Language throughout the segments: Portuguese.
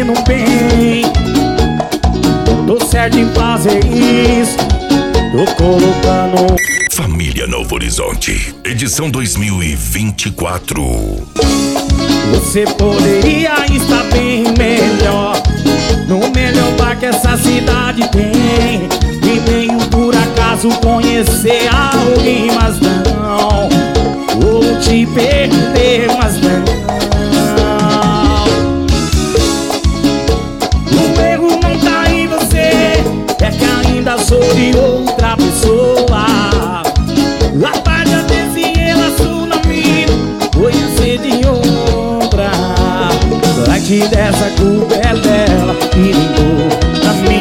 fazendo bem. Tô certo em fazer isso. Tô colocando Família Novo Horizonte, edição 2024. Você poderia estar bem melhor, no melhor bar que essa cidade tem. E veio por acaso conhecer alguém, mas não. Ou te perder, mas não. O erro não tá em você, é que ainda sou de outra pessoa. A palha desse relacionamento foi a ser de outra. Vai te dessa culpa é dela e ligou pra mim.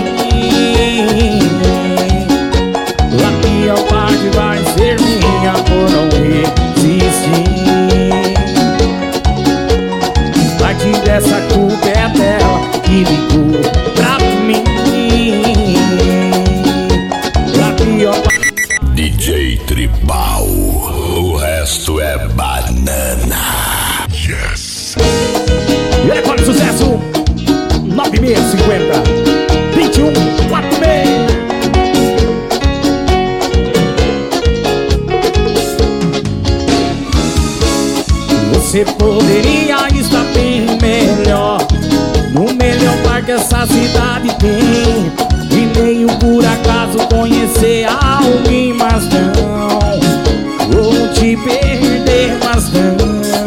A pior parte vai ser minha por não resistir. Vai te dessa culpa é dela e ligou pra mim. A pior parte DJ Tribal, o resto é banana. Yes. Telefone sucesso 9650 2146. Você poderia estar bem melhor, no melhor bar que essa cidade tem. E meio por acaso conhecer alguém, mas não. Vou te perder, mas não.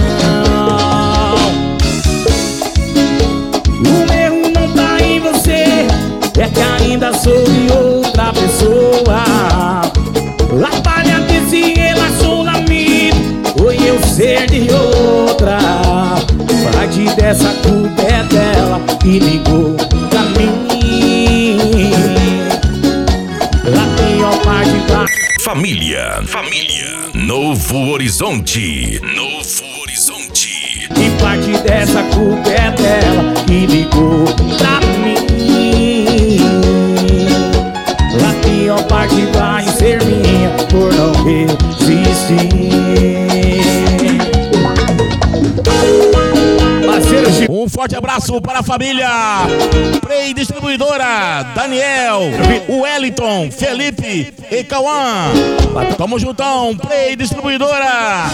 O erro não tá em você, é que ainda sou de outra pessoa. A palha desse relacionamento foi eu ser de outra. Parte dessa culpa é dela e ligou pra mim. A pior parte da Família Novo Horizonte. E parte dessa culpa é dela que ligou pra mim. A pior parte vai ser minha por não resistir. Um forte abraço para a família Play Distribuidora, Daniel, Wellington, Felipe e Cauã. Tamo juntão, Play Distribuidora.